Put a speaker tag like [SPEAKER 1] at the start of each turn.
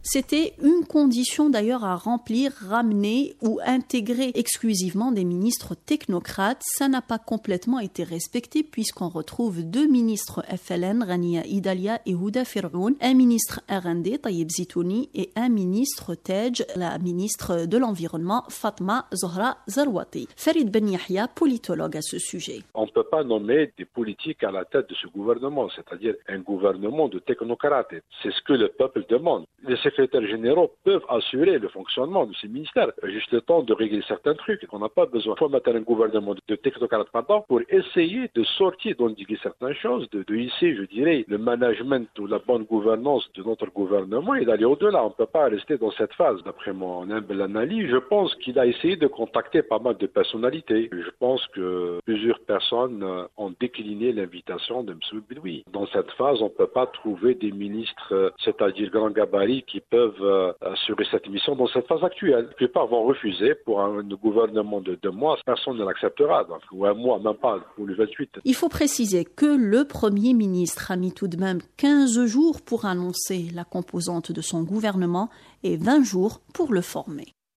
[SPEAKER 1] C'était une condition d'ailleurs à remplir, ramener ou intégrer exclusivement des ministres technocrates. Ça n'a pas complètement été respecté puisqu'on retrouve 2 ministres FLN, Rania Idalia et Houda Fir'oun, un ministre RND, Taïeb Zitouni, et un ministre TEJ, la ministre de l'Environnement, Fatma Zohra Zarwati. Farid Ben Yahya, politologue à ce sujet.
[SPEAKER 2] On ne peut pas nommer des politiques à la tête de ce gouvernement, c'est-à-dire un gouvernement de technocrates. C'est ce que le peuple demande. Les secrétaires généraux peuvent assurer le fonctionnement de ces ministères. Juste le temps de régler certains trucs. On n'a pas besoin. Il faut mettre un gouvernement de technocrates pour essayer de sortir, d'endiguer certaines choses, de hisser, je dirais, le management ou la bonne gouvernance de notre gouvernement et d'aller au-delà. On ne peut pas rester dans cette phase. D'après mon humble analyse, je pense qu'il a essayé de contacter pas mal de personnalités. Je pense que plusieurs personnes ont décliné l'invitation de M. Bedoui. Dans cette phase, on ne peut pas trouver des ministres, c'est-à-dire grand gabarit, qui peuvent assurer cette mission dans cette phase actuelle. La plupart vont refuser pour un gouvernement de 2 mois. Personne ne l'acceptera. Donc, ou un mois, même pas, pour le 28.
[SPEAKER 1] Il faut préciser que le Premier ministre a mis tout de même 15 jours pour annoncer la composante de son gouvernement et 20 jours pour le former.